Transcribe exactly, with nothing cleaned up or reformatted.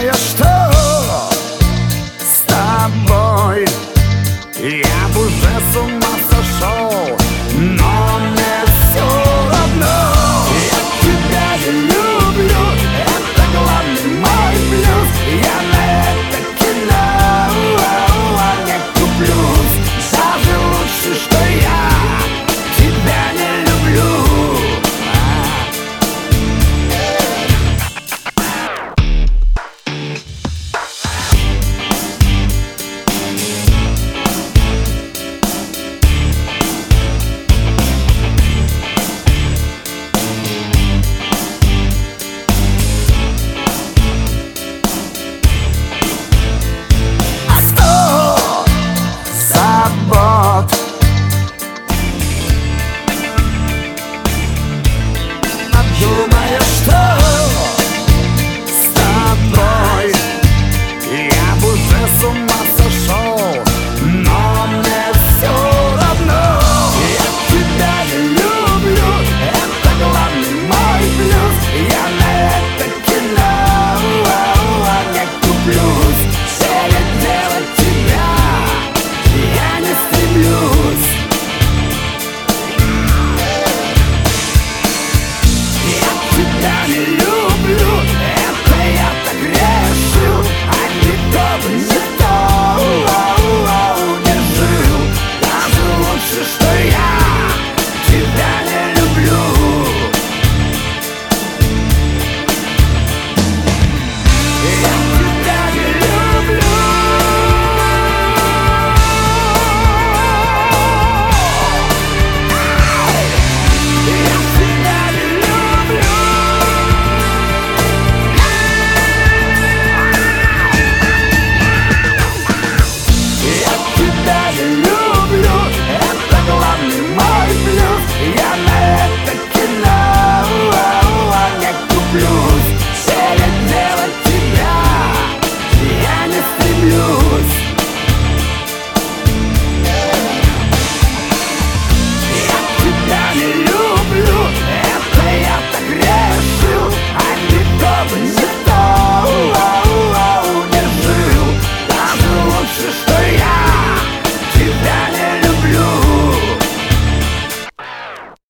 думаешь, что с тобой я бы уже с ума сошел, но мне все равно. Я тебя не люблю, это главный мой плюс. Я на это кино не куплюсь. Даже лучше, что я тебя не люблю. Думаешь, что с тобой я бы уже с ума сошел, но мне все равно. Я тебя не люблю, это главный мой плюс. Я на это кино не куплюсь. Переделать тебя я не стремлюсь. Я тебя не